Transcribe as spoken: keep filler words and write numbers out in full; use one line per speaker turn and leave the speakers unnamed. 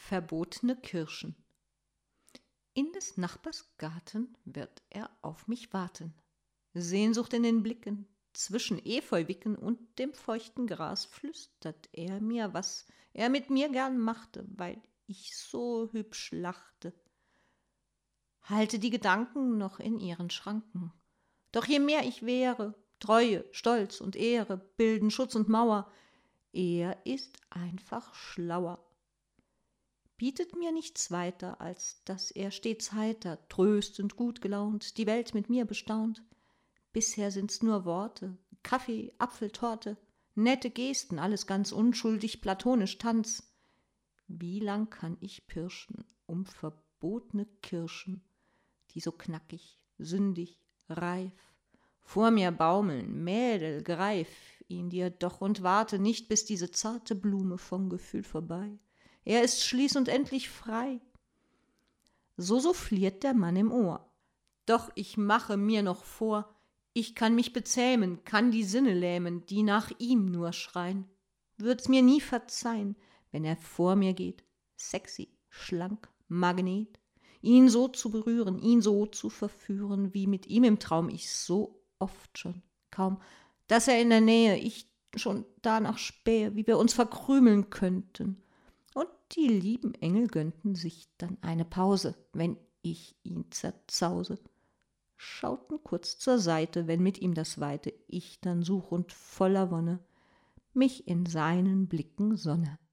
Verbotene Kirschen. In des Nachbars Garten wird er auf mich warten. Sehnsucht in den Blicken, zwischen Efeuwicken und dem feuchten Gras flüstert er mir, was er mit mir gern machte, weil ich so hübsch lachte. Halte die Gedanken noch in ihren Schranken, doch je mehr ich wehre, Treue, Stolz und Ehre bilden Schutz und Mauer, er ist einfach schlauer. Bietet mir nichts weiter, als dass er stets heiter, tröstend, gut gelaunt, die Welt mit mir bestaunt. Bisher sind's nur Worte, Kaffee, Apfeltorte, nette Gesten, alles ganz unschuldig, platonisch Tanz. Wie lang kann ich pirschen um verbotene Kirschen, die so knackig, sündig, reif vor mir baumeln, Mädel, greif ihn dir doch und warte nicht, bis diese zarte Blume vom Gefühl vorbei. Er ist schließ und endlich frei. So souffliert der Mann im Ohr. Doch ich mache mir noch vor, ich kann mich bezähmen, kann die Sinne lähmen, die nach ihm nur schreien. Würd's mir nie verzeihen, wenn er vor mir geht, sexy, schlank, Magnet, ihn so zu berühren, ihn so zu verführen, wie mit ihm im Traum ich so oft schon, kaum, dass er in der Nähe, ich schon danach spähe, wie wir uns verkrümeln könnten. Und die lieben Engel gönnten sich dann eine Pause, wenn ich ihn zerzause, schauten kurz zur Seite, wenn mit ihm das Weite ich dann such und voller Wonne mich in seinen Blicken sonne.